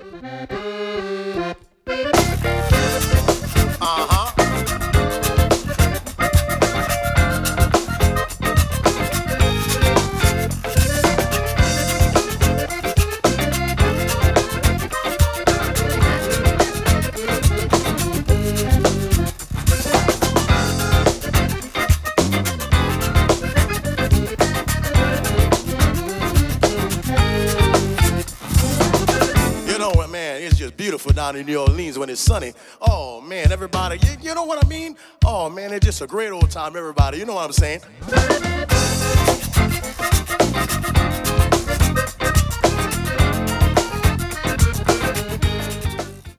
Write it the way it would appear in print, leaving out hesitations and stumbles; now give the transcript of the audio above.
You know what, man? It's just beautiful down in New Orleans when it's sunny. Oh, man, everybody, you know what I mean? Oh, man, it's just a great old time, everybody. You know what I'm saying?